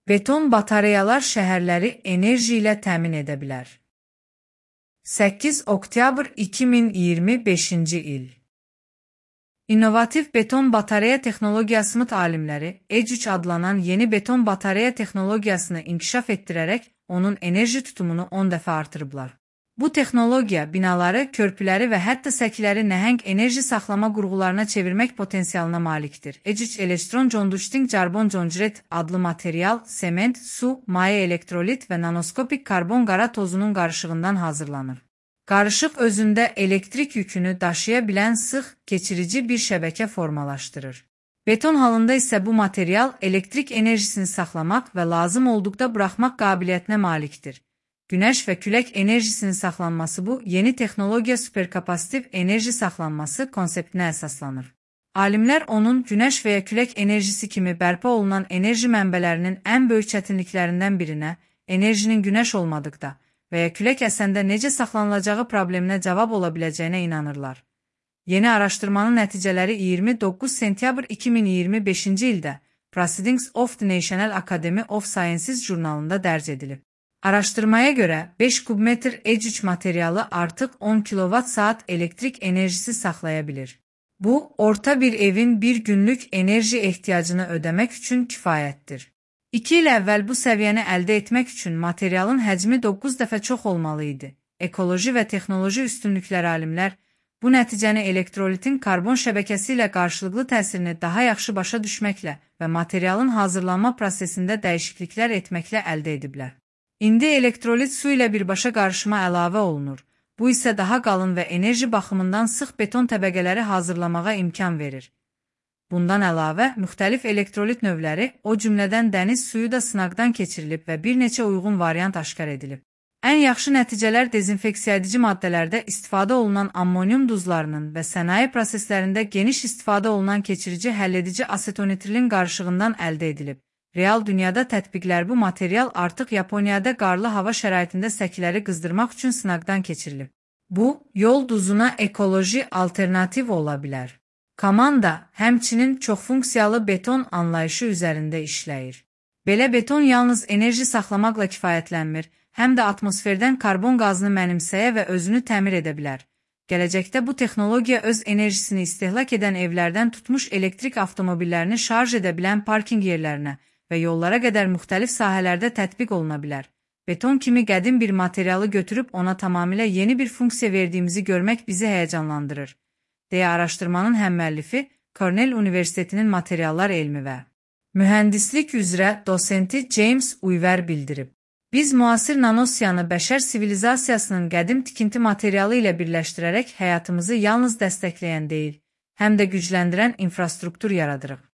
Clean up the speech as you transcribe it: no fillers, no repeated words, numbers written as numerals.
Beton batareyalar şəhərləri enerji ilə təmin edə bilər. 8 oktyabr 2025-ci il. İnnovativ beton batareya texnologiyası alimləri E3 adlanan yeni beton batareya texnologiyasını inkişaf etdirərək onun enerji tutumunu 10 dəfə artırıblar. Bu texnologiya binaları, körpüləri və hətta səkiləri nəhəng enerji saxlama qurğularına çevirmək potensialına malikdir. E3 elektron conducting carbon concrete adlı material, sement, su, maye elektrolit və nanoskopik karbon qara tozunun qarışığından hazırlanır. Qarışıq özündə elektrik yükünü daşıya bilən sıx, keçirici bir şəbəkə formalaşdırır. Beton halında isə bu material elektrik enerjisini saxlamaq və lazım olduqda buraxmaq qabiliyyətinə malikdir. Günəş və külək enerjisinin saxlanması bu yeni texnologiya superkapasitiv enerji saxlanması konseptinə əsaslanır. Alimlər onun günəş və ya külək enerjisi kimi bərpa olunan enerji mənbələrinin ən böyük çətinliklərindən birinə, enerjinin günəş olmadıqda və ya külək əsəndə necə saxlanılacağı probleminə cavab ola biləcəyinə inanırlar. Yeni araşdırmanın nəticələri 29 sentyabr 2025-ci ildə Proceedings of the National Academy of Sciences jurnalında dərc edilib. Araşdırmaya görə 5 kubmetr E3 materialı artıq 10 kWh elektrik enerjisi saxlaya bilir. Bu, orta bir evin bir günlük enerji ehtiyacını ödəmək üçün kifayətdir. 2 il əvvəl bu səviyyəni əldə etmək üçün materialın həcmi 9 dəfə çox olmalı idi. Ekoloji və texnoloji üstünlüklər alimlər bu nəticəni elektrolitin karbon şəbəkəsi ilə qarşılıqlı təsirini daha yaxşı başa düşməklə və materialın hazırlanma prosesində dəyişikliklər etməklə əldə ediblər. İndi elektrolit su ilə birbaşa qarışıma əlavə olunur. Bu isə daha qalın və enerji baxımından sıx beton təbəqələri hazırlamağa imkan verir. Bundan əlavə, müxtəlif elektrolit növləri, o cümlədən dəniz suyu da sınaqdan keçirilib və bir neçə uyğun variant aşkar edilib. Ən yaxşı nəticələr dezinfeksiya edici maddələrdə istifadə olunan ammonium duzlarının və sənaye proseslərində geniş istifadə olunan keçirici həlledici asetonitrilin qarışığından əldə edilib. Real dünyada tətbiqlər bu material artıq Yaponiyada qarlı hava şəraitində səkiləri qızdırmaq üçün sınaqdan keçirilib. Bu, yol duzuna ekoloji alternativ ola bilər. Komanda həmçinin çoxfunksiyalı beton anlayışı üzərində işləyir. Belə beton yalnız enerji saxlamaqla kifayətlənmir, həm də atmosferdən karbon qazını mənimsəyə və özünü təmir edə bilər. Gələcəkdə bu texnologiya öz enerjisini istehlak edən evlərdən tutmuş elektrik avtomobillərini şarj edə bilən parking yerlərinə və yollara qədər müxtəlif sahələrdə tətbiq oluna bilər. Beton kimi qədim bir materialı götürüb ona tamamilə yeni bir funksiya verdiyimizi görmək bizi həyəcanlandırır, deyə araşdırmanın həmmüəllifi Cornell Universitetinin materiallar elmi və mühəndislik üzrə dosenti James Uyver bildirib. Biz müasir nanosiyanı bəşər sivilizasiyasının qədim tikinti materialı ilə birləşdirərək həyatımızı yalnız dəstəkləyən deyil, həm də gücləndirən infrastruktur yaradırıq.